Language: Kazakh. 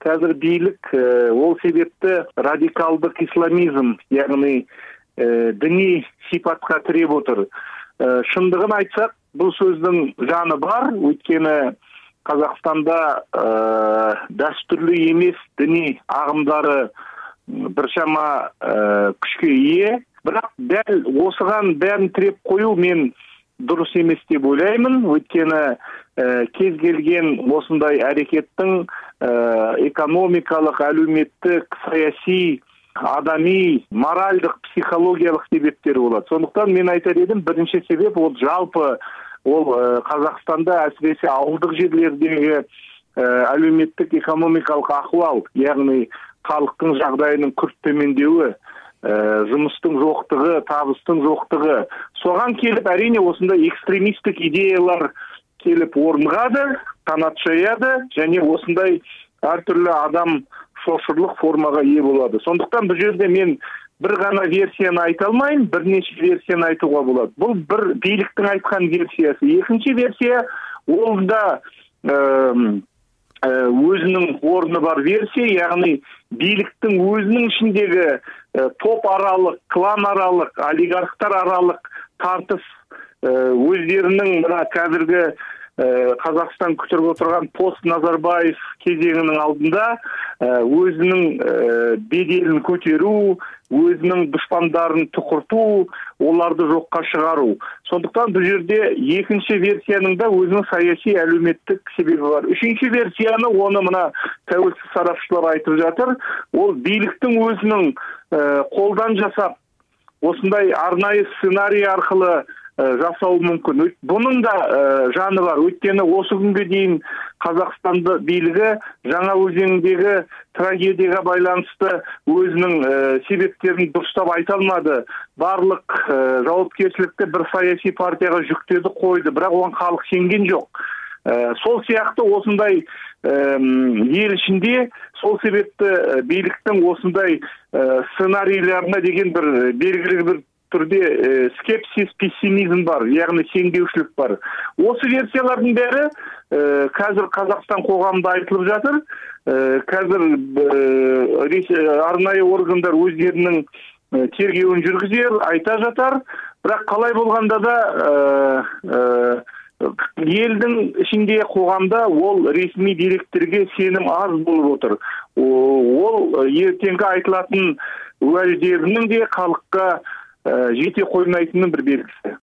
Қазір бийлик ол себепті радикалдық исламизм, яғни діни сипатқа тіреп отыр. Шындығын айтсақ, бұл сөздің жаны бар, өйткені Қазақстанда дәстүрлі емес діни ағымдары біршама күшке ие, бірақ дәл осыған бәрін тіреп қою мен дұрыс емес деп ойлаймын, өйткені кез келген осындай әрекеттің экономикалық, әлеуметтік, саяси, адами, моральдық, психологиялық себептері болады. Сондықтан мен айтар едім, бірінші себеп ол жалпы ол Қазақстанда әсіресе ауылдық жерлердегі әлеуметтік экономикалық ахуал, яғни халықтың жағдайының күрт төмендеуі, жұмыстың жоқтығы, табыстың жоқтығы. Соған келіп, әрине осындай экстремистік идеялар келіп орнығады, қанат жаяды, және осындай әртүрлі адам шошырлық формаға ие болады. Сондықтан бұл жерде мен бір ғана версияны айта алмайын, бірнеше версияны айтуға болады. Бұл бір биліктің айтқан версиясы. Екінші версия, ол да өзінің орны бар версия, яғни биліктің өзінің ішіндегі топ аралық, клан аралық, олигархтар аралық тартыс өздерінің мына қазіргі Қазақстан күтіріп отырған пост Назарбаев кезеңінің алдында өзінің беделін көтеру, өзінің дұшпандарын тұқырту, оларды жоққа шығару. Сондықтан бұл жерде екінші версияның да өзінің саяси әлеуметтік себебі бар. Үшінші версияны оны мына тәуелсіз сарапшылар айтып жатыр. Ол биліктің өзінің қолдан жасап, осындай арнайы сценарий арқылы жасау мүмкін. Бұның да жаны бар. Өйткені осы күнге дейін Қазақстанды билігі жаңа өзеңдегі трагедияға байланысты өзінің себептерін дұрыстап айта алмады. Барлық жауапкершілікті бір саяси партияға жүктеді, қойды, бірақ оған халық сенген жоқ. Сол сияқты осындай ел ішінде сол себепті биліктің осындай сценарийлеріне деген бір белгілі бір түрде скепсис, пессимизм бар, яғни сенбеушілік бар. Осы версиялардың бәрі қазір Қазақстан қоғамында айтылып жатыр. Қазір арнайы органдар өздерінің тергеуін жүргізер, айта жатар. Бірақ қалай болғанда да елдің ішінде қоғамда ол ресми деректерге сенім аз болып отыр. Ол ертеңгі айтылатын уәждерінің де халыққа жете қоймайтынның бір белгісі.